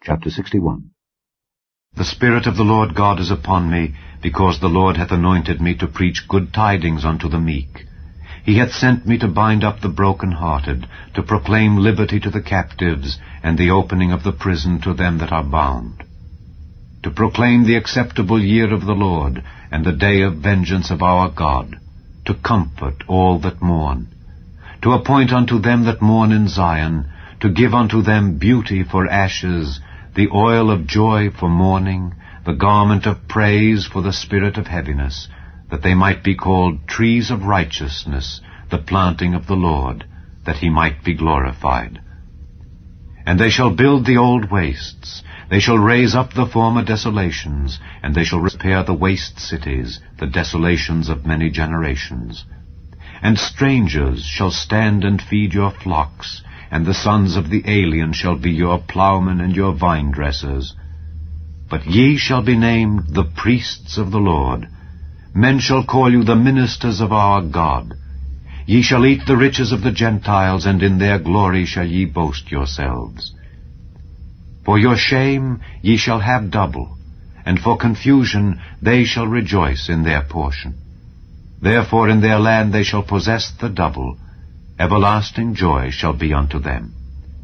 Chapter 61. The Spirit of the Lord God is upon me, because the Lord hath anointed me to preach good tidings unto the meek. He hath sent me to bind up the broken-hearted, to proclaim liberty to the captives, and the opening of the prison to them that are bound, to proclaim the acceptable year of the Lord, and the day of vengeance of our God, to comfort all that mourn, to appoint unto them that mourn in Zion, to give unto them beauty for ashes, the oil of joy for mourning, the garment of praise for the spirit of heaviness, that they might be called trees of righteousness, the planting of the Lord, that he might be glorified. And they shall build the old wastes, they shall raise up the former desolations, and they shall repair the waste cities, the desolations of many generations. And strangers shall stand and feed your flocks, and the sons of the alien shall be your plowmen and your vine-dressers. But ye shall be named the priests of the Lord. Men shall call you the ministers of our God. Ye shall eat the riches of the Gentiles, and in their glory shall ye boast yourselves. For your shame ye shall have double, and for confusion they shall rejoice in their portion. Therefore in their land they shall possess the double. Everlasting joy shall be unto them.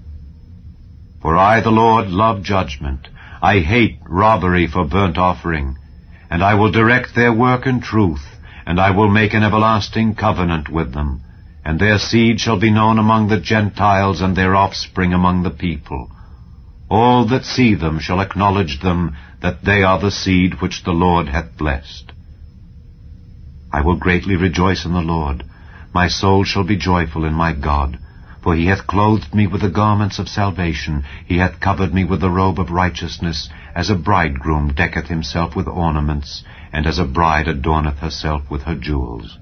For I, the Lord, love judgment. I hate robbery for burnt offering. And I will direct their work in truth, and I will make an everlasting covenant with them. And their seed shall be known among the Gentiles, and their offspring among the people. All that see them shall acknowledge them, that they are the seed which the Lord hath blessed. I will greatly rejoice in the Lord. My soul shall be joyful in my God. For he hath clothed me with the garments of salvation. He hath covered me with the robe of righteousness, as a bridegroom decketh himself with ornaments, and as a bride adorneth herself with her jewels.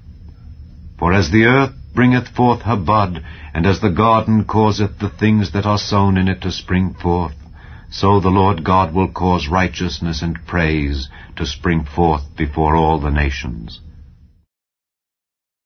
For as the earth bringeth forth her bud, and as the garden causeth the things that are sown in it to spring forth, so the Lord God will cause righteousness and praise to spring forth before all the nations.